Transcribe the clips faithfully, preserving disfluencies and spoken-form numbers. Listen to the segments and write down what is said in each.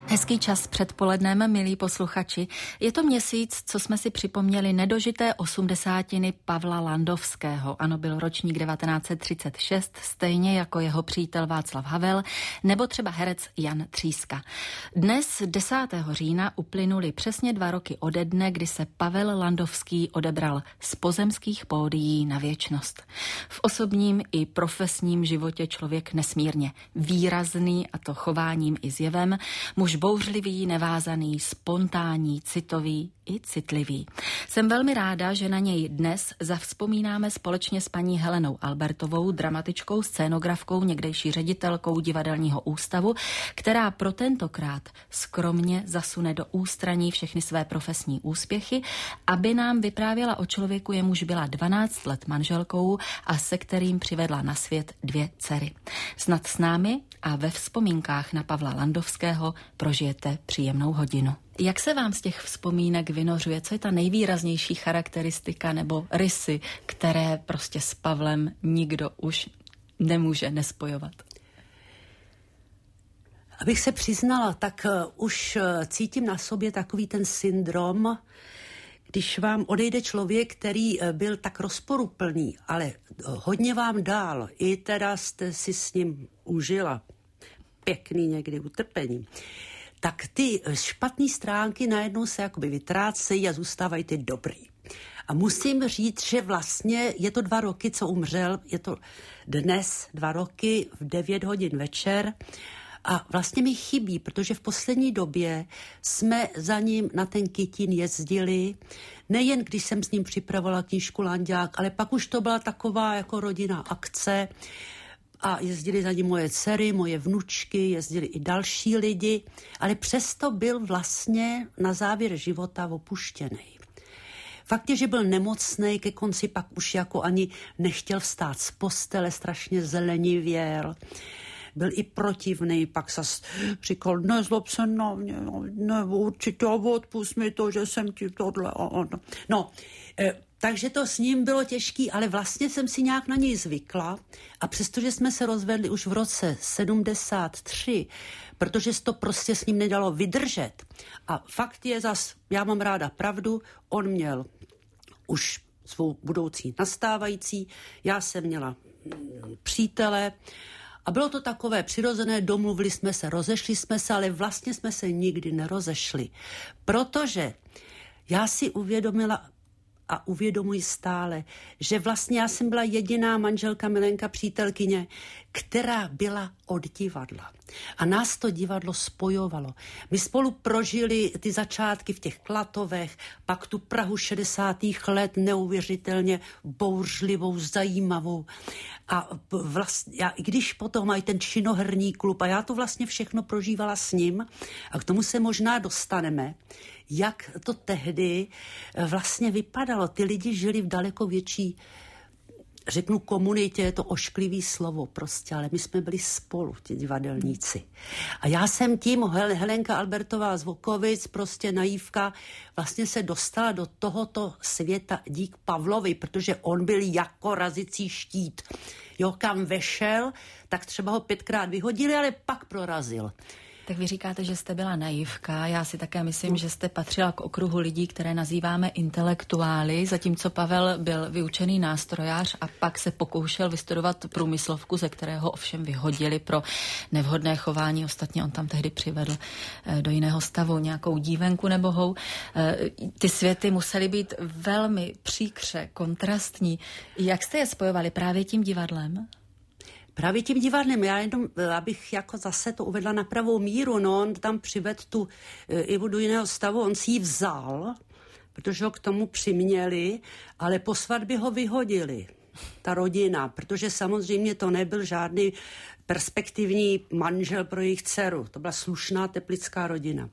Hezký čas předpolednem, milí posluchači. Je to měsíc, co jsme si připomněli nedožité osmdesátiny Pavla Landovského. Ano, byl ročník devatenáct set třicet šest, stejně jako jeho přítel Václav Havel, nebo třeba herec Jan Tříska. Dnes, desátého října, uplynuly přesně dva roky ode dne, kdy se Pavel Landovský odebral z pozemských pódií na věčnost. V osobním i profesním životě člověk nesmírně výrazný, a to chováním i zjevem, muž bouřlivý, nevázaný, spontánní, citový i citlivý. Jsem velmi ráda, že na něj dnes zavzpomínáme společně s paní Helenou Albertovou, dramatičkou, scénografkou, někdejší ředitelkou Divadelního ústavu, která pro tentokrát skromně zasune do ústraní všechny své profesní úspěchy, aby nám vyprávěla o člověku, jemuž byla dvanáct let manželkou a se kterým přivedla na svět dvě dcery. Snad s námi a ve vzpomínkách na Pavla Landovského prožijete příjemnou hodinu. Jak se vám z těch vzpomínek vynořuje? Co je ta nejvýraznější charakteristika nebo rysy, které prostě s Pavlem nikdo už nemůže nespojovat? Abych se přiznala, tak už cítím na sobě takový ten syndrom, když vám odejde člověk, který byl tak rozporuplný, ale hodně vám dál, i teda jste si s ním užila pěkný někdy utrpení, tak ty špatné stránky najednou se jakoby vytrácejí a zůstávají ty dobrý. A musím říct, že vlastně je to dva roky, co umřel, je to dnes dva roky v devět hodin večer a vlastně mi chybí, protože v poslední době jsme za ním na ten Kytín jezdili, nejen když jsem s ním připravovala knížku Landák, ale pak už to byla taková jako rodinná akce, a jezdili za ním moje dcery, moje vnučky, jezdili i další lidi, ale přesto byl vlastně na závěr života opuštěný. Fakt je, že byl nemocnej, ke konci pak už jako ani nechtěl vstát z postele, strašně zelenivěl. Byl i protivný, pak zas říkal, nezlob se na mě, ne, určitě odpust mi to, že jsem ti tohle a ono. No, e, takže to s ním bylo těžký, ale vlastně jsem si nějak na něj zvykla a přestože jsme se rozvedli už v roce sedmdesát tři, protože se to prostě s ním nedalo vydržet. A fakt je zas, já mám ráda pravdu, on měl už svou budoucí nastávající, já jsem měla přítele a bylo to takové přirozené, domluvili jsme se, rozešli jsme se, ale vlastně jsme se nikdy nerozešli, protože já si uvědomila a uvědomuji stále, že vlastně já jsem byla jediná manželka, milenka, přítelkyně, která byla od divadla. A nás to divadlo spojovalo. My spolu prožili ty začátky v těch Klatovech, pak tu Prahu šedesátých let neuvěřitelně bouřlivou, zajímavou. A vlastně, já, i když potom mají ten činoherní klub, a já to vlastně všechno prožívala s ním, a k tomu se možná dostaneme, jak to tehdy vlastně vypadalo. Ty lidi žili v daleko větší, řeknu komunitě, je to ošklivý slovo prostě, ale my jsme byli spolu, ti divadelníci. A já jsem tím, Helenka Albertová z Vokovic, prostě naivka, vlastně se dostala do tohoto světa dík Pavlovi, protože on byl jako razicí štít. Jo, kam vešel, tak třeba ho pětkrát vyhodili, ale pak prorazil. Tak vy říkáte, že jste byla naivka. Já si také myslím, že jste patřila k okruhu lidí, které nazýváme intelektuály, zatímco Pavel byl vyučený nástrojář a pak se pokoušel vystudovat průmyslovku, ze kterého ovšem vyhodili pro nevhodné chování. Ostatně on tam tehdy přivedl do jiného stavu nějakou dívenku nebohou. Ty světy musely být velmi příkře, kontrastní. Jak jste je spojovali právě tím divadlem? Právě tím divadlem, já jenom, abych jako zase to uvedla na pravou míru, no on tam přivedl tu Ivu do jiného stavu, on si ji vzal, protože ho k tomu přiměli, ale po svatbě ho vyhodili, ta rodina, protože samozřejmě to nebyl žádný perspektivní manžel pro jejich dceru, to byla slušná teplická rodina.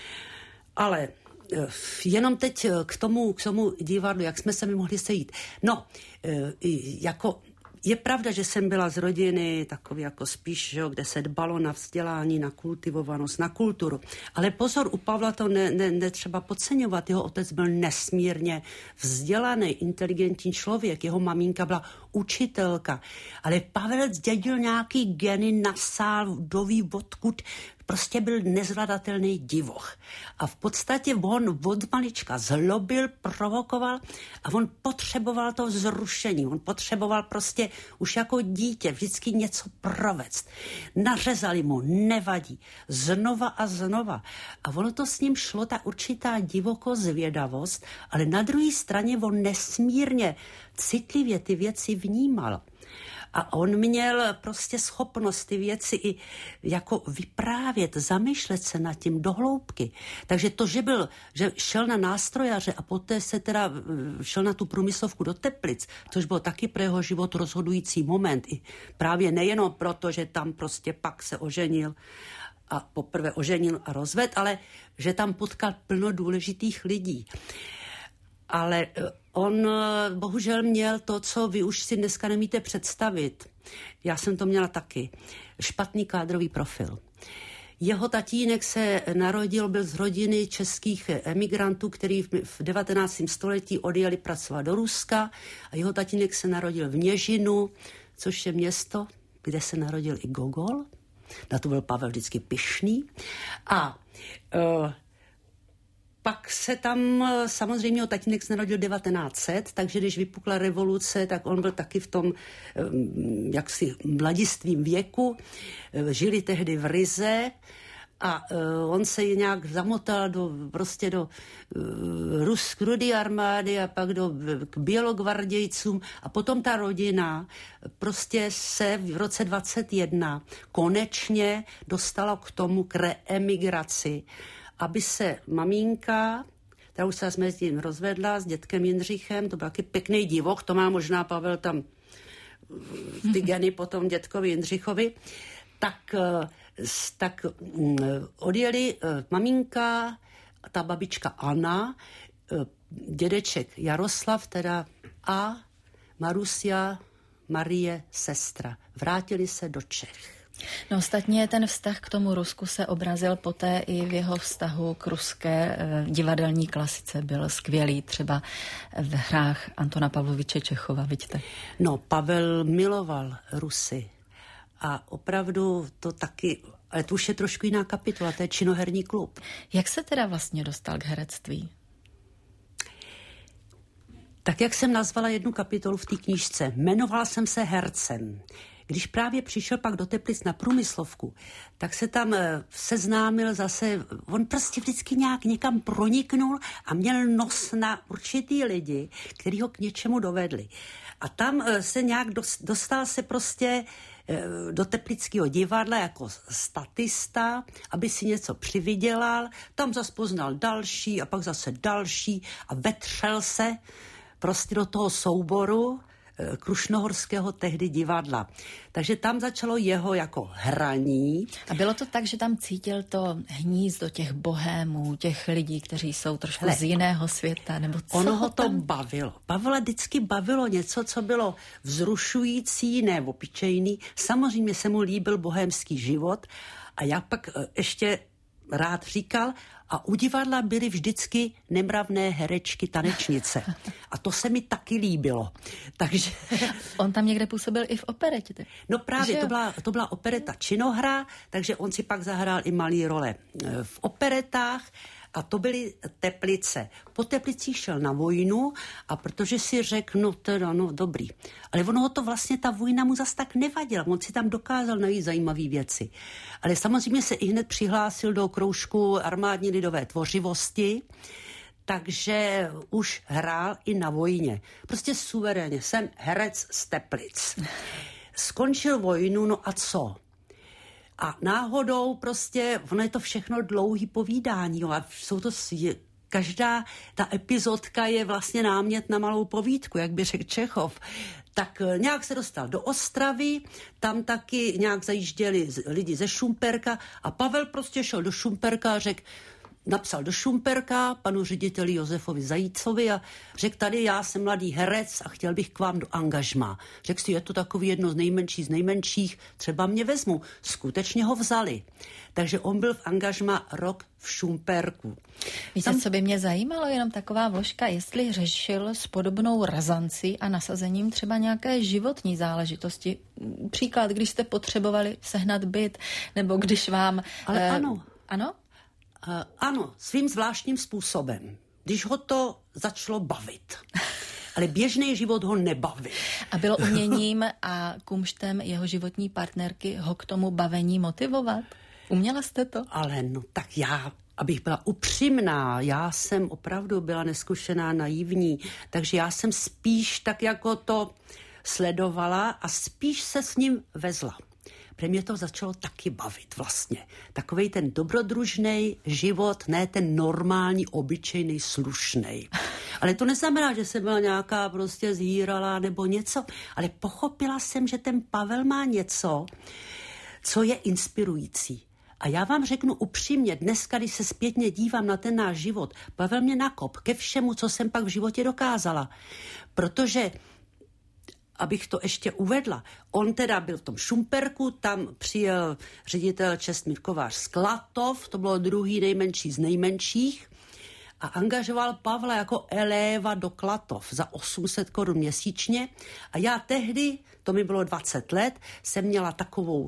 Ale jenom teď k tomu, k tomu divadlu, jak jsme se mi mohli sejít. No, jako... Je pravda, že jsem byla z rodiny takový jako spíš, že, kde se dbalo na vzdělání, na kultivovanost, na kulturu. Ale pozor, u Pavla to ne, ne, netřeba podceňovat. Jeho otec byl nesmírně vzdělaný, inteligentní člověk. Jeho maminka byla učitelka. Ale Pavel zdědil nějaký geny, nasál, doví odkud. prostě byl nezvladatelný divoch. A v podstatě on od malička zlobil, provokoval a on potřeboval to vzrušení. On potřeboval prostě už jako dítě vždycky něco provést. Nařezali mu, nevadí. Znova a znova. A ono to s ním šlo, ta určitá divoko zvědavost, ale na druhé straně on nesmírně citlivě ty věci vnímal. A on měl prostě schopnost ty věci i jako vyprávět, zamýšlet se nad tím do hloubky. Takže to, že byl, že šel na nástrojaře a poté se teda šel na tu průmyslovku do Teplic, což byl taky pro jeho život rozhodující moment. I právě nejenom proto, že tam prostě pak se oženil a poprvé oženil a rozved, ale že tam potkal plno důležitých lidí. Ale on bohužel měl to, co vy už si dneska nemíte představit. Já jsem to měla taky. Špatný kádrový profil. Jeho tatínek se narodil, byl z rodiny českých emigrantů, kteří v devatenáctém století odjeli pracovat do Ruska. A jeho tatínek se narodil v Něžinu, což je město, kde se narodil i Gogol. Na to byl Pavel vždycky pyšný. A uh, pak se tam, samozřejmě o tatínek se narodil devatenáct set, takže když vypukla revoluce, tak on byl taky v tom jaksi mladistvím věku. Žili tehdy v Rize a on se nějak zamotal do, prostě do Rus, Rudy armády a pak do, k bělogvardějcům a potom ta rodina prostě se v roce dvacet jedna konečně dostala k tomu, k reemigraci, aby se maminka, která už se mezi tím rozvedla s dětkem Jindřichem, to byl taky pěkný divoch, to má možná Pavel tam ty geny potom dětkovi Jindřichovi, tak, tak odjeli maminka, ta babička Anna, dědeček Jaroslav teda a Marusia, Marie, sestra. Vrátili se do Čech. No ostatně ten vztah k tomu Rusku se obrazil poté i v jeho vztahu k ruské eh, divadelní klasice. Byl skvělý třeba v hrách Antona Pavloviče Čechova, vidíte? No, Pavel miloval Rusy a opravdu to taky, ale to už je trošku jiná kapitola, to je činoherní klub. Jak se teda vlastně dostal k herectví? Tak jak jsem nazvala jednu kapitolu v té knížce, jmenoval jsem se hercem. Když právě přišel pak do Teplic na průmyslovku, tak se tam seznámil zase, on prostě vždycky nějak někam proniknul a měl nos na určitý lidi, kteří ho k něčemu dovedli. A tam se nějak dostal se prostě do Teplického divadla jako statista, aby si něco přivydělal, tam zase poznal další a pak zase další a vetřel se prostě do toho souboru krušnohorského tehdy divadla. Takže tam začalo jeho jako hraní. A bylo to tak, že tam cítil to hnízdo těch bohémů, těch lidí, kteří jsou trošku Hele, z jiného světa, nebo co? Ono ho to tam bavilo. Pavla vždycky bavilo něco, co bylo vzrušující, ne obyčejný. Samozřejmě se mu líbil bohémský život a já pak ještě rád říkal, a u divadla byly vždycky nemravné herečky, tanečnice. A to se mi taky líbilo. Takže on tam někde působil i v operetě. Tak? No právě, to byla, to byla opereta Činohra, takže on si pak zahrál i malý role v operetách a to byly Teplice. Po Teplicích šel na vojnu a protože si řekl, no teda, no dobrý. Ale ono ho to vlastně, ta vojna mu zas tak nevadila. On si tam dokázal najít zajímavé věci. Ale samozřejmě se i hned přihlásil do kroužku armádní lidové tvořivosti, takže už hrál i na vojně. Prostě suverénně. Jsem herec z Teplic. Skončil vojnu, no a co? A náhodou prostě, ono je to všechno dlouhý povídání, jo, a jsou to, každá ta epizodka je vlastně námět na malou povídku, jak by řekl Čechov. Tak nějak se dostal do Ostravy, tam taky nějak zajížděli lidi ze Šumperka a Pavel prostě šel do Šumperka a řekl, napsal do Šumperka panu řediteli Josefovi Zajícovi a řekl, tady já jsem mladý herec a chtěl bych k vám do angažmá. Řekl si, je to takový jedno z nejmenších z nejmenších, třeba mě vezmu. Skutečně ho vzali. Takže on byl v angažmá rok v Šumperku. Víte, Tam... co by mě zajímalo, jenom taková vložka, jestli řešil s podobnou razancí a nasazením třeba nějaké životní záležitosti. Příklad, když jste potřebovali sehnat byt, nebo když vám... Ale eh... ano. Ano? Uh, ano, svým zvláštním způsobem. Když ho to začalo bavit. Ale běžný život ho nebavil. A bylo uměním a kumštem jeho životní partnerky ho k tomu bavení motivovat? Uměla jste to? Ale no tak já, abych byla upřímná, já jsem opravdu byla neskušená, naivní, takže já jsem spíš tak jako to sledovala a spíš se s ním vezla. Pro mě to začalo taky bavit vlastně. Takovej ten dobrodružný život, ne ten normální, obyčejný, slušný. Ale to neznamená, že jsem byla nějaká prostě zhýrala nebo něco, ale pochopila jsem, že ten Pavel má něco, co je inspirující. A já vám řeknu upřímně, dneska, když se zpětně dívám na ten náš život, Pavel mě nakop ke všemu, co jsem pak v životě dokázala. Protože abych to ještě uvedla, on teda byl v tom Šumperku, tam přijel ředitel Čestmír Kovář z Klatov, to bylo druhý nejmenší z nejmenších, a angažoval Pavla jako eléva do Klatov za osm set korun měsíčně. A já tehdy, to mi bylo dvacet let, jsem měla takovou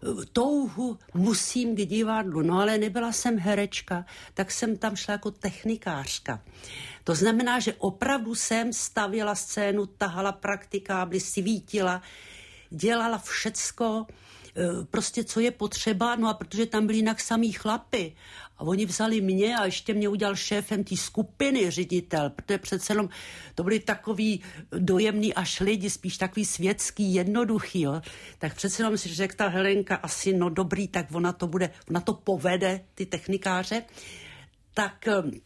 touhu, musím k divadlu, no ale nebyla jsem herečka, tak jsem tam šla jako technikářka. To znamená, že opravdu jsem stavěla scénu, tahala praktikábly, svítila, dělala všecko, prostě co je potřeba, no a protože tam byli jinak samý chlapy a oni vzali mě a ještě mě udělal šéfem té skupiny ředitel, protože přece jenom to byli takový dojemný až lidi, spíš takový světský, jednoduchý, jo. Tak přece jenom si řekl ta Helenka asi, no dobrý, tak ona to bude, ona to povede, ty technikáře, tak...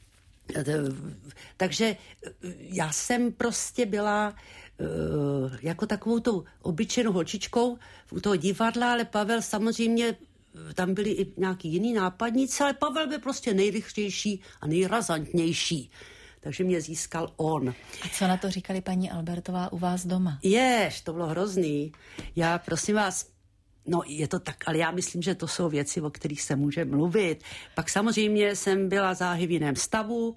Takže já jsem prostě byla uh, jako takovou tou obyčejnou holčičkou u toho divadla, ale Pavel samozřejmě, tam byli i nějaký jiný nápadníci, ale Pavel byl prostě nejrychlejší a nejrazantnější. Takže mě získal on. A co na to říkali paní Albertová u vás doma? Jež, to bylo hrozný. Já prosím vás, no je to tak, ale já myslím, že to jsou věci, o kterých se může mluvit. Pak samozřejmě jsem byla záhy v jiném stavu,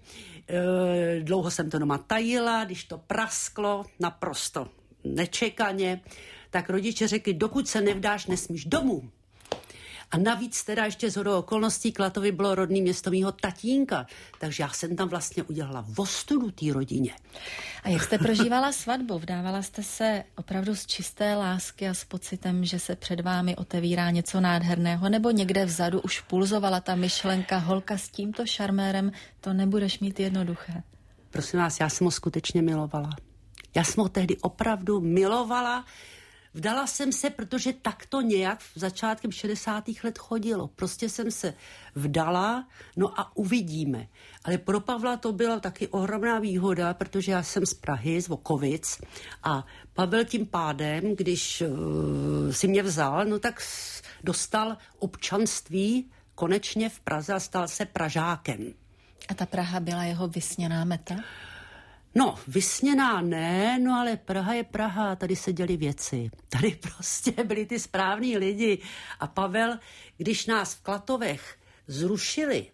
e, dlouho jsem to doma tajila, když to prasklo naprosto nečekaně, tak rodiče řekli, dokud se nevdáš, nesmíš domů. A navíc teda ještě shodou okolností Klatovy bylo rodný město mýho tatínka, takže já jsem tam vlastně udělala ostudu té rodině. A jak jste prožívala svatbu? Vdávala jste se opravdu z čisté lásky a s pocitem, že se před vámi otevírá něco nádherného, nebo někde vzadu už pulzovala ta myšlenka, holka s tímto šarmérem, to nebudeš mít jednoduché? Prosím vás, já jsem ho skutečně milovala. Já jsem ho tehdy opravdu milovala. Vdala jsem se, protože tak to nějak v začátkem šedesátých let chodilo. Prostě jsem se vdala, no a uvidíme. Ale pro Pavla to byla taky ohromná výhoda, protože já jsem z Prahy, z Vokovic a Pavel tím pádem, když uh, si mě vzal, no tak dostal občanství konečně v Praze a stal se Pražákem. A ta Praha byla jeho vysněná meta? No, vysněná ne, no ale Praha je Praha, tady se děly věci. Tady prostě byli ty správní lidi. A Pavel, když nás v Klatovech zrušili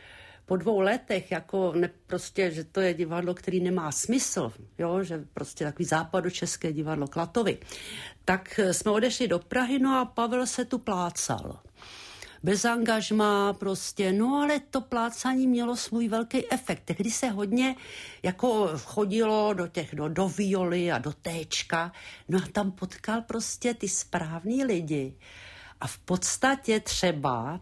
po dvou letech, jako ne, prostě, že to je divadlo, který nemá smysl, jo, že prostě takový západočeské divadlo Klatovy, tak jsme odešli do Prahy, no a Pavel se tu plácal. Bez angažmá prostě, no ale to plácání mělo svůj velký efekt. Tehdy se hodně jako chodilo do těch, do, do violy a do téčka, no a tam potkal prostě ty správný lidi. A v podstatě třeba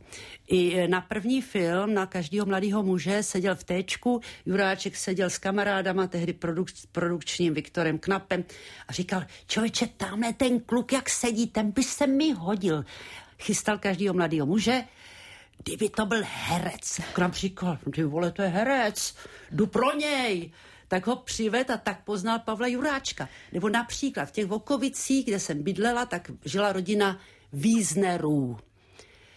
i na první film, na každého mladého muže seděl v téčku, Juráček seděl s kamarádama, tehdy produk, produkčním Viktorem Knapem a říkal, člověče, tamhle ten kluk, jak sedí, ten by se mi hodil. Chystal každýho mladého muže, kdyby to byl herec. Knap říkal, ty vole, to je herec, jdu pro něj. Tak ho přived a tak poznal Pavla Juráčka. Nebo například v těch Vokovicích, kde jsem bydlela, tak žila rodina Wiesnerů.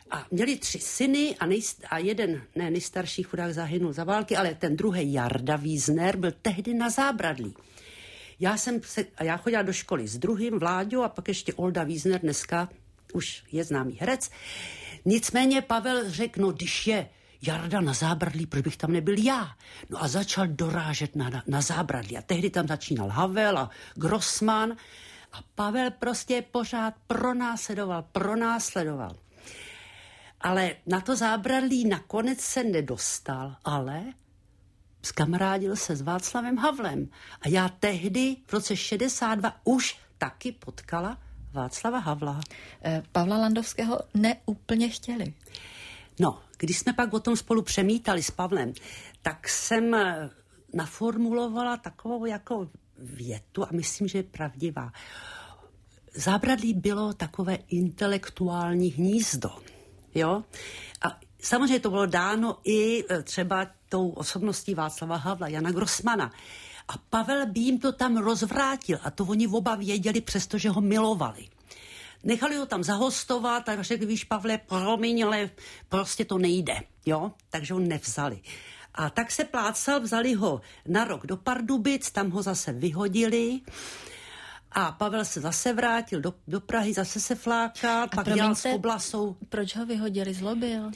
A měli tři syny a, nejst, a jeden, ne, nejstarší chudák zahynul za války, ale ten druhý Jarda Wiesner byl tehdy na Zábradlí. Já jsem se, a já chodila do školy s druhým Vláďou a pak ještě Olda Wiesner, dneska už je známý herec. Nicméně Pavel řekl, no když je Jarda na Zábradlí, proč bych tam nebyl já? No a začal dorážet na, na, na Zábradlí. A tehdy tam začínal Havel a Grossman. A Pavel prostě pořád pronásledoval, pronásledoval. Ale na to Zábradlí nakonec se nedostal, ale zkamarádil se s Václavem Havlem. A já tehdy v roce šedesát dva už taky potkala Václava Havla. Pavla Landovského neúplně chtěli. No, když jsme pak o tom spolu přemítali s Pavlem, tak jsem naformulovala takovou jako větu a myslím, že je pravdivá. Zábradlí bylo takové intelektuální hnízdo, jo? A samozřejmě to bylo dáno i třeba tou osobností Václava Havla, Jana Grossmana. A Pavel by jim to tam rozvrátil a to oni oba věděli, přestože ho milovali. Nechali ho tam zahostovat a řekli, víš, Pavle, promiň, ale prostě to nejde, jo? Takže ho nevzali. A tak se plácal, vzali ho na rok do Pardubic, tam ho zase vyhodili a Pavel se zase vrátil do, do Prahy, zase se flákal, pak dělal s Oblasou. Proč ho vyhodili, zlobil?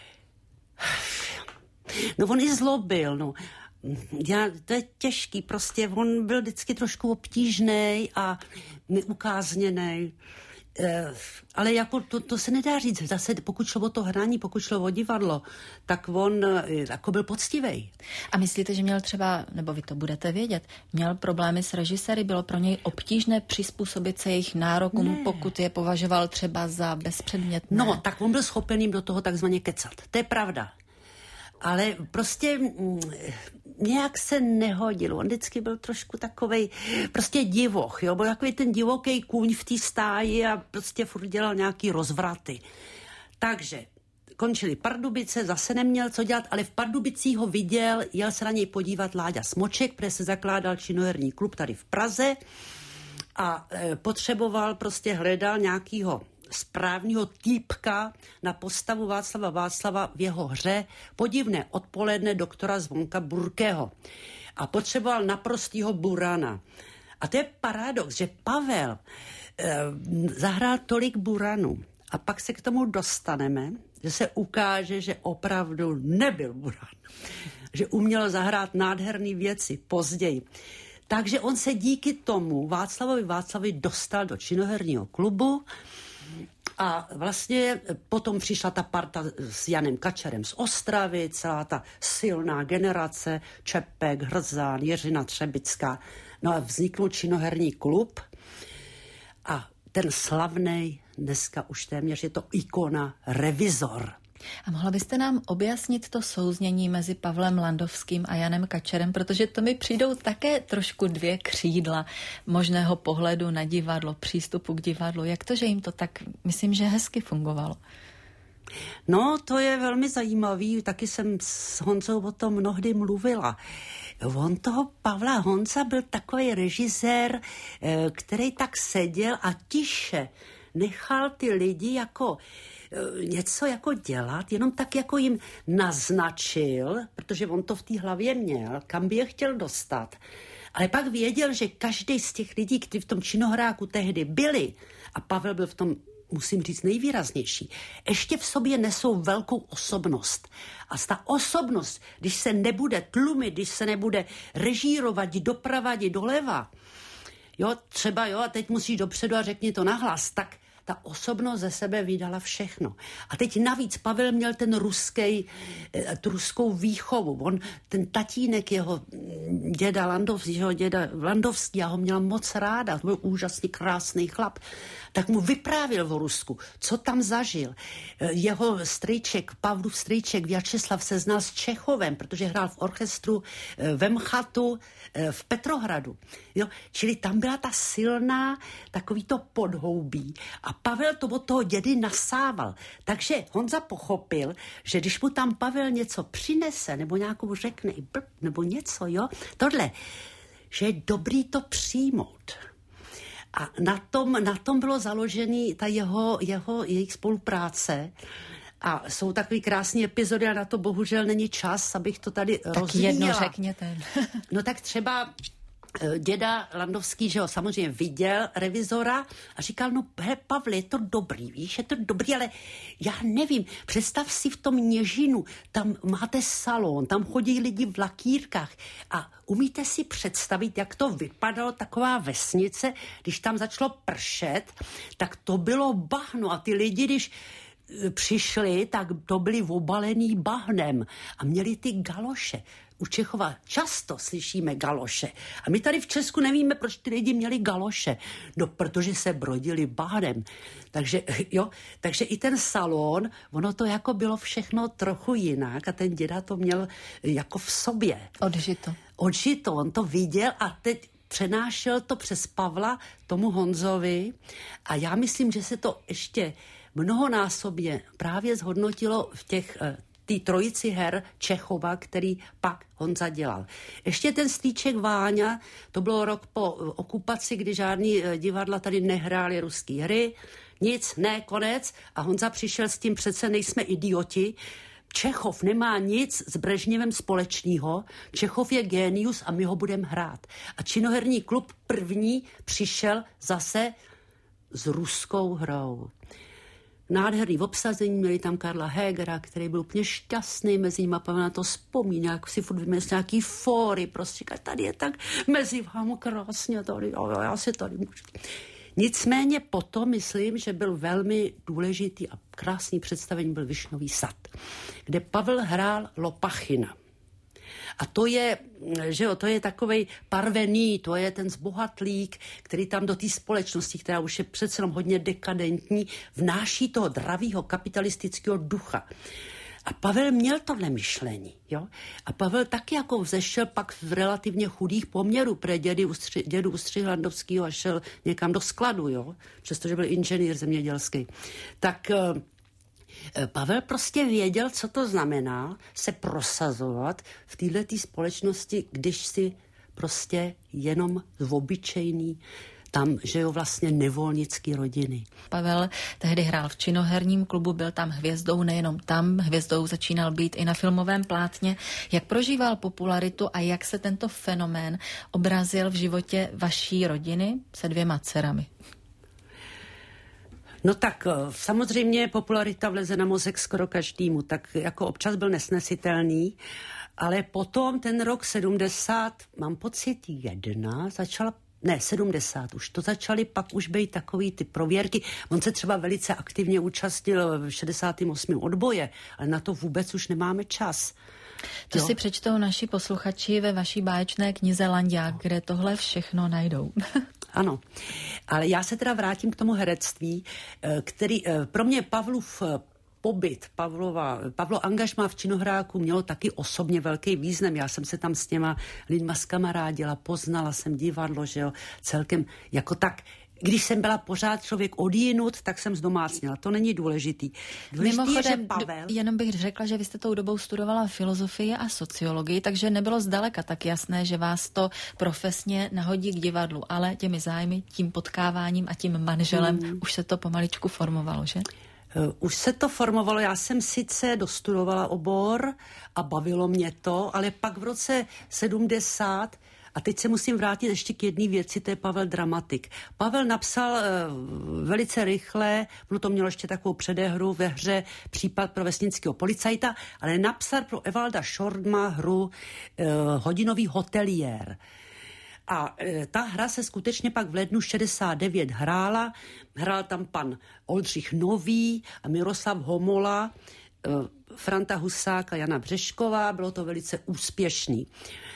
No on i zlobil, no. Já, to je těžký, prostě on byl vždycky trošku obtížnej a neukázněnej. Ale jako to, to se nedá říct. Zase pokud šlo o to hraní, pokud šlo o divadlo, tak on jako byl poctivej. A myslíte, že měl třeba, nebo vy to budete vědět, měl problémy s režiséry, bylo pro něj obtížné přizpůsobit se jejich nárokům, ne. Pokud je považoval třeba za bezpředmětné? No, tak on byl schopen jim do toho takzvaně kecat. To je pravda. Ale prostě mm, nějak se nehodil. On vždycky byl trošku takovej prostě divoch, jo? Byl takový ten divoký kůň v té stáji a prostě furt dělal nějaký rozvraty. Takže končili Pardubice, zase neměl co dělat, ale v Pardubicích ho viděl, jel se na něj podívat Láďa Smoček, protože se zakládal činoherní klub tady v Praze a e, potřeboval, prostě hledal nějakýho správného týpka na postavu Václava Václava v jeho hře Podivné odpoledne doktora Zvonka Burkého. A potřeboval naprostýho burana. A to je paradox, že Pavel eh, zahrál tolik buranů. A pak se k tomu dostaneme, že se ukáže, že opravdu nebyl buran. Že uměl zahrát nádherné věci později. Takže on se díky tomu Václavovi Václavovi dostal do činoherního klubu. A vlastně potom přišla ta parta s Janem Kačerem z Ostravy, celá ta silná generace, Čepek, Hrzán, Jiřina Třebická. No a vznikl činoherní klub a ten slavnej, dneska už téměř je to ikona, Revizor. A mohla byste nám objasnit to souznění mezi Pavlem Landovským a Janem Kačerem, protože to mi přijdou také trošku dvě křídla možného pohledu na divadlo, přístupu k divadlu. Jak to, že jim to tak, myslím, že hezky fungovalo? No, to je velmi zajímavý, taky jsem s Honzou o tom mnohdy mluvila. On toho Pavla Honza byl takový režisér, který tak seděl a tiše nechal ty lidi jako něco jako dělat, jenom tak jako jim naznačil, protože on to v té hlavě měl, kam by je chtěl dostat. Ale pak věděl, že každý z těch lidí, kteří v tom činohráku tehdy byli, a Pavel byl v tom, musím říct, nejvýraznější, ještě v sobě nesou velkou osobnost. A ta osobnost, když se nebude tlumit, když se nebude režírovat doprava, doleva, jo, třeba jo, a teď musíš dopředu a řekni to nahlas, tak ta osobnost ze sebe vydala všechno. A teď navíc Pavel měl ten ruský, tu ruskou výchovu. On, ten tatínek jeho děda Landovský, jeho děda Landovský, já ho měla moc ráda, to byl úžasný, krásný chlap, tak mu vyprávěl o Rusku, co tam zažil. Jeho strýček, Pavlův strýček Vjačeslav se znal s Čechovem, protože hrál v orchestru ve Mchatu v Petrohradu. Jo? Čili tam byla ta silná, takový to podhoubí. A Pavel to od toho dědy nasával. Takže Honza pochopil, že když mu tam Pavel něco přinese, nebo nějakou řekne, nebo něco, jo, tohle, že je dobrý to přijmout. A na tom, na tom bylo založený ta jeho, jeho, jejich spolupráce. A jsou takový krásný epizody a na to bohužel není čas, abych to tady tak rozvíjela. jedno řekněte. No tak třeba děda Landovský, že ho samozřejmě viděl, revizora, a říkal, no he, Pavle, je to dobrý, víš, je to dobrý, ale já nevím, představ si v tom Něžinu, tam máte salon, tam chodí lidi v lakýrkách a umíte si představit, jak to vypadalo, taková vesnice, když tam začalo pršet, tak to bylo bahno a ty lidi, když přišli, tak to byli obalený bahnem a měli ty galoše. U Čechova často slyšíme galoše. A my tady v Česku nevíme, proč ty lidi měli galoše. No, protože se brodili bahnem. Takže, jo, takže i ten salon, ono to jako bylo všechno trochu jinak a ten děda to měl jako v sobě. Odžito. Odžito, on to viděl a teď přenášel to přes Pavla tomu Honzovi a já myslím, že se to ještě mnohonásobně právě zhodnotilo v těch té trojici her Čechova, který pak Honza dělal. Ještě ten strýček Váňa, to bylo rok po okupaci, kdy žádný divadla tady nehrály ruský hry, nic, ne, konec a Honza přišel s tím, přece nejsme idioti, Čechov nemá nic s Brežněvem společného, Čechov je génius a my ho budeme hrát. A činoherní klub první přišel zase s ruskou hrou. Nádherný obsazení, měli tam Karla Hegera, který byl úplně šťastný mezi nimi, Pavel na to vzpomíná, jak si furt vymysl nějaký fóry, prostě tady je tak mezi vám krásně, tady, jo, já si tady můžu. Nicméně potom myslím, že byl velmi důležitý a krásný představení byl Višnový sad, kde Pavel hrál Lopachina. A to je, že jo, to je takovej parvený, to je ten zbohatlík, který tam do té společnosti, která už je přece jenom hodně dekadentní, vnáší toho dravýho kapitalistického ducha. A Pavel měl tohle myšlení, jo. A Pavel taky jako vzešel pak v relativně chudých poměrů, protože dědu, ustři, dědu ustřihl Landovskýho a šel někam do skladu, jo, přestože byl inženýr zemědělský. Tak Pavel prostě věděl, co to znamená se prosazovat v této společnosti, když si prostě jenom z obyčejný tam, že jo, vlastně nevolnický rodiny. Pavel tehdy hrál v činoherním klubu, byl tam hvězdou, nejenom tam, hvězdou začínal být i na filmovém plátně. Jak prožíval popularitu a jak se tento fenomén obrazil v životě vaší rodiny se dvěma dcerami? No tak samozřejmě popularita vleze na mozek skoro každému, tak jako občas byl nesnesitelný, ale potom ten rok sedmdesát, mám pocit jedna, začala ne, sedmdesát už, to začaly pak už být takový ty prověrky. On se třeba velice aktivně účastnil v šedesátém osmém odboje, ale na to vůbec už nemáme čas. To jo? Si přečtou naši posluchači ve vaší báječné knize Lanďák, kde tohle všechno najdou. Ano, ale já se teda vrátím k tomu herectví, který pro mě Pavlův pobyt, Pavlova, Pavlo angažmá v činohráku mělo taky osobně velký význam. Já jsem se tam s těma lidma zkamarádila, poznala jsem divadlo, že jo, celkem jako tak. Když jsem byla pořád člověk odjinut, tak jsem zdomácněla. To není důležitý. Důležitý Mimochodem, je, že Pavel... jenom bych řekla, že vy jste tou dobou studovala filozofii a sociologii, takže nebylo zdaleka tak jasné, že vás to profesně nahodí k divadlu, ale těmi zájmy, tím potkáváním a tím manželem hmm. už se to pomaličku formovalo, že? Už se to formovalo, já jsem sice dostudovala obor a bavilo mě to, ale pak v roce sedmdesát, a teď se musím vrátit ještě k jedné věci, to je Pavel dramatik. Pavel napsal uh, velice rychle, ono to mělo ještě takovou předehru ve hře Případ pro vesnického policajta, ale napsal pro Evalda Šordma hru uh, Hodinový hoteliér. A e, ta hra se skutečně pak v lednu šedesát devět hrála. Hrál tam pan Oldřich Nový a Miroslav Homola, e, Franta Husák a Jana Břešková. Bylo to velice úspěšný.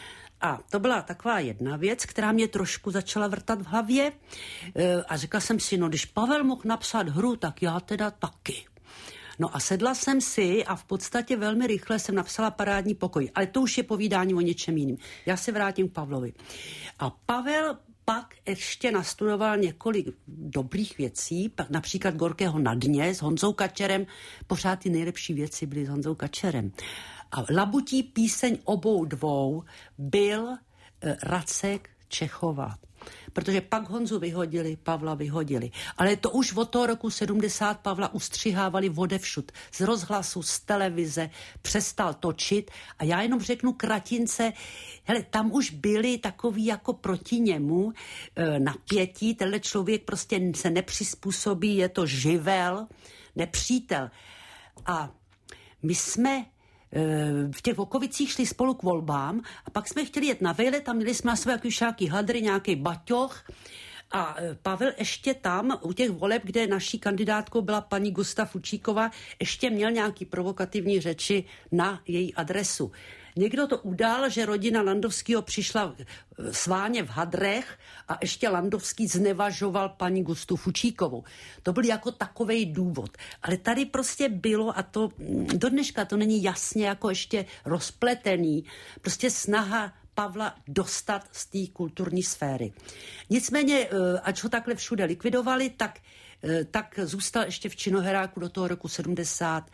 A to byla taková jedna věc, která mě trošku začala vrtat v hlavě. E, a řekla jsem si, no když Pavel mohl napsat hru, tak já teda taky. No a sedla jsem si a v podstatě velmi rychle jsem napsala Parádní pokoj. Ale to už je povídání o něčem jiným. Já se vrátím k Pavlovi. A Pavel pak ještě nastudoval několik dobrých věcí, například Gorkého na dně s Honzou Kačerem. Pořád ty nejlepší věci byly s Honzou Kačerem. A labutí píseň obou dvou byl Racek Čechova. protože pak Honzu vyhodili, Pavla vyhodili. Ale to už od toho roku sedmdesát Pavla ustřihávali odevšud. Z rozhlasu, z televize, přestal točit a já jenom řeknu kratince, hele, tam už byli takový jako proti němu e, napětí, tenhle člověk prostě se nepřizpůsobí, je to živel, nepřítel. A my jsme v těch Vokovicích šli spolu k volbám a pak jsme chtěli jet na vejlet a měli jsme na své jaký hadry, nějaký baťoch a Pavel ještě tam u těch voleb, kde naší kandidátkou byla paní Gusta Fučíková, ještě měl nějaký provokativní řeči na její adresu. Někdo to udal, že rodina Landovského přišla sváně v hadrech a ještě Landovský znevažoval paní Gustu Fučíkovou. To byl jako takovej důvod. Ale tady prostě bylo, a to do dneška to není jasně jako ještě rozpletený, prostě snaha Pavla dostat z té kulturní sféry. Nicméně, ač ho takhle všude likvidovali, tak, tak zůstal ještě v činoheráku do toho roku sedmdesát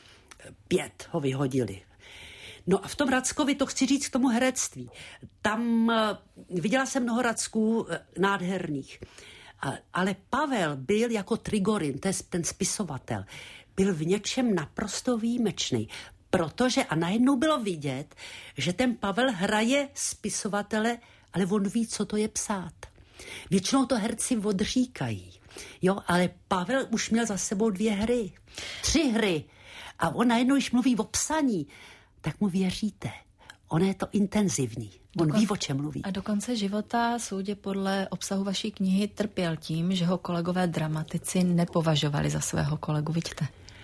pět ho vyhodili. No a v tom Rackovi, to chci říct k tomu herectví. Tam viděla jsem mnoho Racků nádherných. Ale Pavel byl jako Trigorin, to je ten spisovatel, byl v něčem naprosto výjimečný. Protože a najednou bylo vidět, že ten Pavel hraje spisovatele, ale on ví, co to je psát. Většinou to herci odříkají. Jo, ale Pavel už měl za sebou dvě hry, tři hry. A on najednou, když mluví o psaní, tak mu věříte. Ono je to intenzivní. On Dokon... ví, o čem mluví. A do konce života soudě podle obsahu vaší knihy trpěl tím, že ho kolegové dramatici nepovažovali za svého kolegu, vidíte?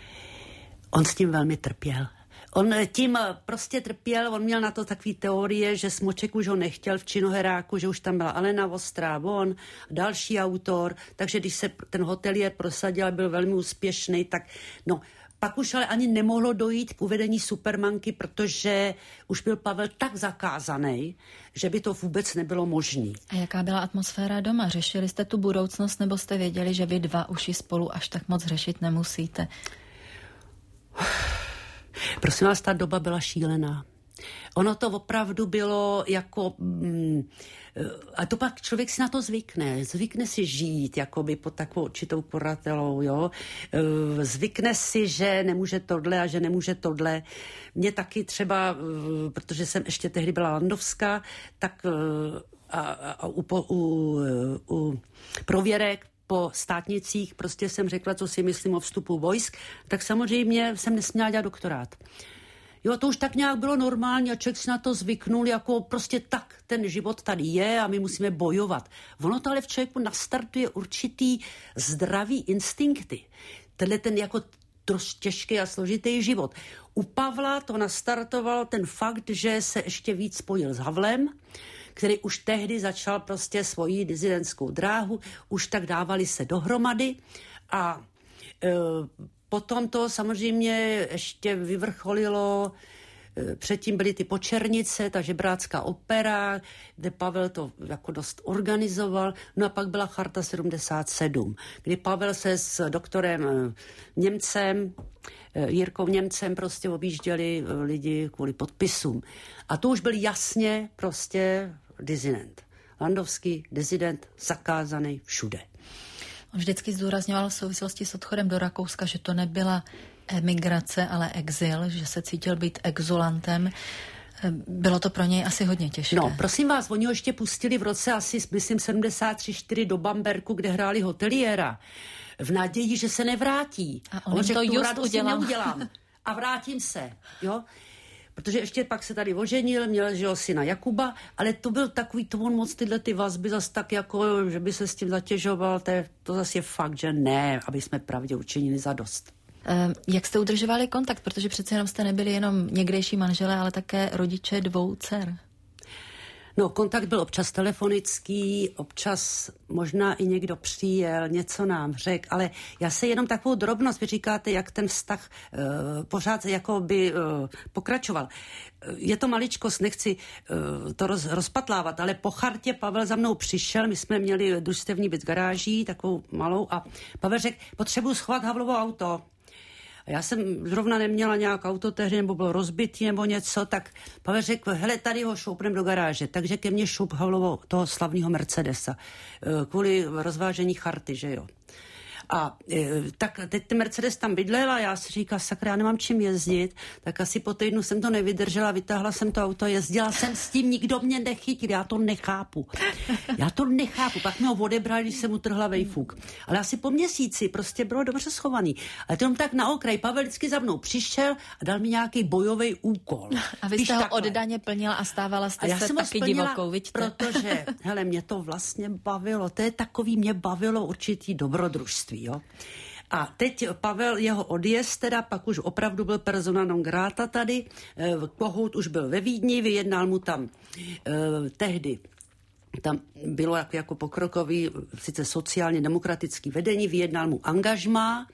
On s tím velmi trpěl. On tím prostě trpěl, on měl na to takový teorie, že Smoček už ho nechtěl v činoheráku, že už tam byla Alena Vostrá, on, další autor, takže když se ten hotelier prosadil a byl velmi úspěšný, tak no, pak už ale ani nemohlo dojít k uvedení Supermanky, protože už byl Pavel tak zakázaný, že by to vůbec nebylo možné. A jaká byla atmosféra doma? Řešili jste tu budoucnost, nebo jste věděli, že vy dva už ji spolu až tak moc řešit nemusíte? Prosím vás, ta doba byla šílená. Ono to opravdu bylo jako... Mm, a to pak člověk si na to zvykne. Zvykne si žít jakoby pod takovou určitou kuratelou, jo. Zvykne si, že nemůže tohle a že nemůže tohle. Mě taky třeba, protože jsem ještě tehdy byla Landovská, tak a, a u, u, u prověrek po státnicích prostě jsem řekla, co si myslím o vstupu vojsk, tak samozřejmě jsem nesměla dělat doktorát. Jo, to už tak nějak bylo normální a člověk si na to zvyknul, jako prostě tak ten život tady je a my musíme bojovat. Ono to ale v člověku nastartuje určitý zdravý instinkty. Tenhle ten jako dost těžký a složitý život. U Pavla to nastartoval ten fakt, že se ještě víc spojil s Havlem, který už tehdy začal prostě svoji dizidentskou dráhu, už tak dávali se dohromady a e, potom to samozřejmě ještě vyvrcholilo, e, předtím byly ty Počernice, ta žebrácká opera, kde Pavel to jako dost organizoval, no a pak byla Charta sedmdesát sedm, kdy Pavel se s doktorem e, Němcem, e, Jirkou Němcem prostě objížděli e, lidi kvůli podpisům. A to už byl jasně prostě dizident. Landovský dizident, zakázaný všude. On vždycky zdůrazňoval v souvislosti s odchodem do Rakouska, že to nebyla emigrace, ale exil, že se cítil být exulantem. Bylo to pro něj asi hodně těžké. No, prosím vás, oni ho ještě pustili v roce asi, myslím, sedmdesát tři čtyři do Bamberku, kde hráli hoteliéra, v naději, že se nevrátí. A on, on řekl, to just udělám. neudělám a vrátím se, jo. Protože ještě pak se tady oženil, měl že jo, syna Jakuba, ale to byl takový, to on moc tyhle ty vazby zase tak jako, že by se s tím zatěžoval, to, je, to zase je fakt, že ne, aby jsme pravdě učinili zadost. Um, jak jste udržovali kontakt, protože přece jenom jste nebyli jenom někdejší manželé, ale také rodiče dvou dcer? No, kontakt byl občas telefonický, občas možná i někdo přijel, něco nám řekl, ale já se jenom takovou drobnost, vy říkáte, jak ten vztah uh, pořád jako by uh, pokračoval. Je to maličkost, nechci uh, to roz, rozpatlávat, ale po chartě Pavel za mnou přišel, my jsme měli družstevní byt garáží, takovou malou, a Pavel řekl, potřebuji schovat Havlovo auto. A já jsem zrovna neměla nějak auto tehdy, nebo bylo rozbitý, nebo něco, tak Pavel řekl, hele, tady ho šoupnem do garáže. Takže ke mně šoup Havlovo toho slavného Mercedesa. Kvůli rozvážení charty, že jo. A e, tak teď ten Mercedes tam bydlel a já si říkala, sakra, já nemám čím jezdit, tak asi po týdnu jsem to nevydržela, vytáhla jsem to auto, jezdila jsem s tím, nikdo mě nechytil, já to nechápu. Já to nechápu, pak mě ho odebrali, když jsem utrhla vejfuk. Ale asi po měsíci prostě bylo dobře schovaný. Ale to tak na okraj, Pavel vždycky za mnou přišel a dal mi nějaký bojový úkol. A vy jste ho oddaně plnila a stávala jste a se taky divokou, vidíte? Protože, hele, mě to vlastně bavilo, to je takový, mě bavilo určitý dobrodružství. Jo? A teď Pavel, jeho odjezd, teda pak už opravdu byl persona non grata tady, Kohout už byl ve Vídni, vyjednal mu tam eh, tehdy, tam bylo jako, jako pokrokový, sice sociálně demokratický vedení, vyjednal mu angažmá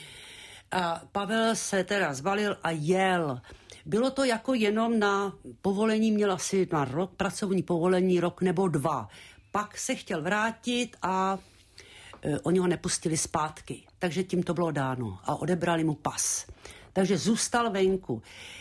a Pavel se teda zvalil a jel. Bylo to jako jenom na povolení, měl asi na rok, pracovní povolení, rok nebo dva. Pak se chtěl vrátit a oni ho nepustili zpátky, takže tím to bylo dáno a odebrali mu pas. Takže zůstal venku.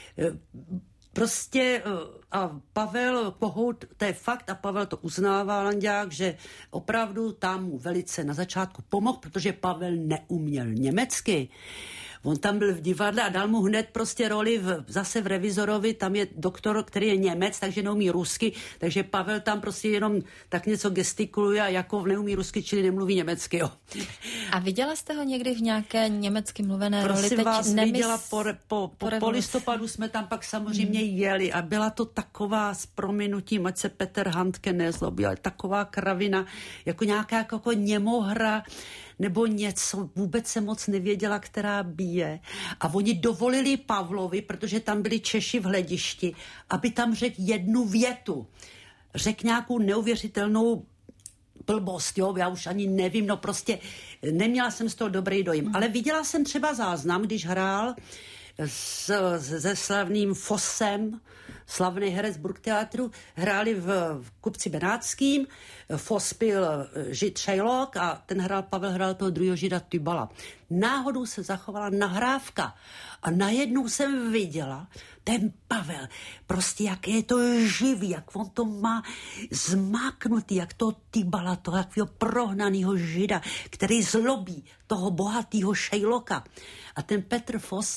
Prostě a Pavel Kohout, to je fakt a Pavel to uznává, Landák, že opravdu tam mu velice na začátku pomohl, protože Pavel neuměl německy. On tam byl v divadle a dal mu hned prostě roli v, zase v Revizorovi, tam je doktor, který je Němec, takže neumí rusky, takže Pavel tam prostě jenom tak něco gestikuluje a jako neumí rusky, čili nemluví německy. Jo. A viděla jste ho někdy v nějaké německy mluvené Prosím roli? Teď vás, nemys... viděla po, po, po, po listopadu jsme tam pak samozřejmě hmm. jeli a byla to taková s prominutím, ať se Petr Handke nezlobí, ale taková kravina, jako nějaká jako němohra, nebo něco, vůbec se moc nevěděla, která bije. A oni dovolili Pavlovi, protože tam byli Češi v hledišti, aby tam řekl jednu větu. Řekl nějakou neuvěřitelnou blbost, jo, já už ani nevím, no prostě neměla jsem z toho dobrý dojem. Ale viděla jsem třeba záznam, když hrál s, se slavným Fossem, slavný herec Burgtheatru, hráli v, v Kupci Benátským, Foss byl Žid Šejlok a ten hrál, Pavel hrál toho druhého Žida Tybala. Náhodou se zachovala nahrávka a najednou jsem viděla ten Pavel, prostě jak je to živý, jak on to má zmáknutý, jak to Tybala, toho jakého prohnanýho Žida, který zlobí toho bohatýho Šejloka. A ten Petr Foss,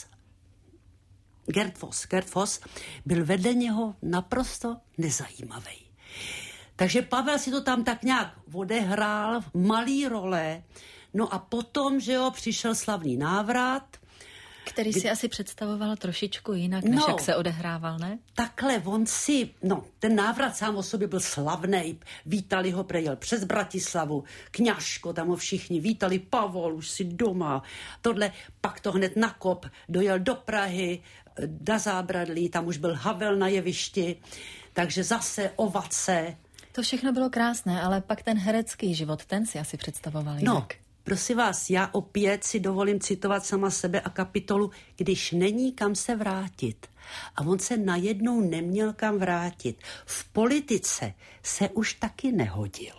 Gerd Foss, Gerd Foss byl vedle něho naprosto nezajímavý. Takže Pavel si to tam tak nějak odehrál, malý role, no a potom, že jo, přišel slavný návrat. Který si kdy... asi představoval trošičku jinak, než no, jak se odehrával, ne? Takhle, on si, no, ten návrat sám o sobě byl slavnej, vítali ho, prejel přes Bratislavu, Kňažko, tam ho všichni vítali, Pavol, už si doma, tohle, pak to hned nakop, dojel do Prahy, na Zábradlí, tam už byl Havel na jevišti, takže zase ovace. To všechno bylo krásné, ale pak ten herecký život, ten si asi představoval jinak. No, prosím vás, já opět si dovolím citovat sama sebe a kapitolu, když není kam se vrátit. A on se najednou neměl kam vrátit. V politice se už taky nehodil.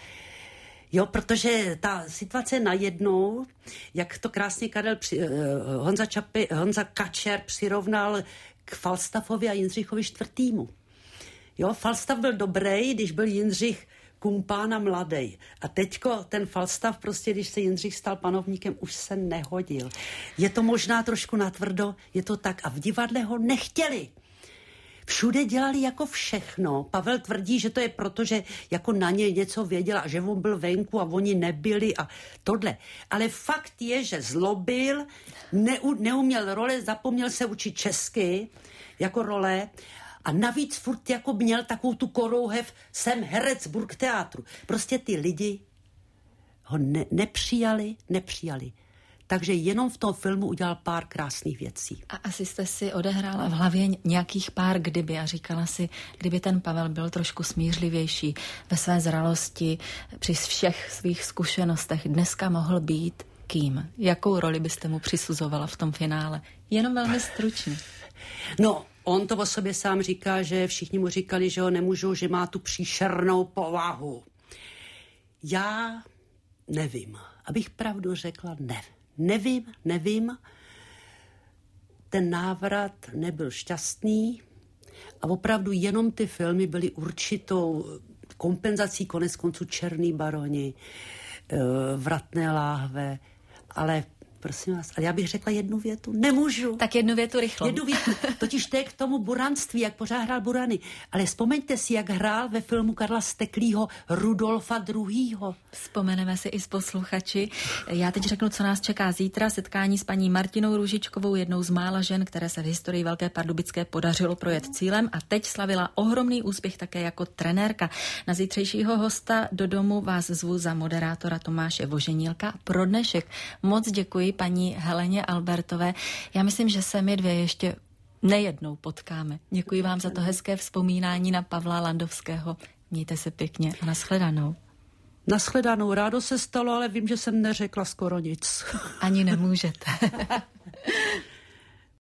Jo, protože ta situace najednou, jak to krásně Karel při, uh, Honza, Čapy, Honza Kačer přirovnal k Falstaffovi a Jindřichovi čtvrtýmu. Jo, Falstaff byl dobrý, když byl Jindřich kumpán a mladej. A teďko ten Falstaff prostě, když se Jindřich stal panovníkem, už se nehodil. Je to možná trošku natvrdo, je to tak. A v divadle ho nechtěli. Všude dělali jako všechno. Pavel tvrdí, že to je proto, že jako na ně něco věděl a že on byl venku a oni nebyli a tohle. Ale fakt je, že zlobil, neu, neuměl role, zapomněl se učit česky jako role a navíc furt jako měl takovou tu korouhev, jsem herec Burgtheatru. Prostě ty lidi ho ne, nepřijali, nepřijali. Takže jenom v tom filmu udělal pár krásných věcí. A asi jste si odehrála v hlavě nějakých pár kdyby a říkala si, kdyby ten Pavel byl trošku smířlivější ve své zralosti, při všech svých zkušenostech, dneska mohl být kým? Jakou roli byste mu přisuzovala v tom finále? Jenom velmi stručně. No, on to o sobě sám říká, že všichni mu říkali, že ho nemůžou, že má tu příšernou povahu. Já nevím. Abych pravdu řekla, ne. Nevím, nevím. ten návrat nebyl šťastný a opravdu jenom ty filmy byly určitou kompenzací, konec konců Černý baroni, Vratné láhve, ale prosím vás, ale já bych řekla jednu větu. Nemůžu. Tak jednu větu rychlo. Jednu větu. Totiž to je k tomu buranství, jak pořád hrál burany. Ale vzpomeňte si, jak hrál ve filmu Karla Steklýho Rudolfa druhýho. Vzpomeneme si i s posluchači. Já teď řeknu, co nás čeká zítra. Setkání s paní Martinou Růžičkovou, jednou z mála žen, které se v historii Velké Pardubické podařilo projet cílem a teď slavila ohromný úspěch také jako trenérka. Na zítřejšího hosta do domu vás zvu za moderátora Tomáše Voženílka. Pro dnešek moc děkuji paní Heleně Albertové. Já myslím, že se my dvě ještě nejednou potkáme. Děkuji vám za to hezké vzpomínání na Pavla Landovského. Mějte se pěkně a nashledanou. Nashledanou, rádo se stalo, ale vím, že jsem neřekla skoro nic. Ani nemůžete.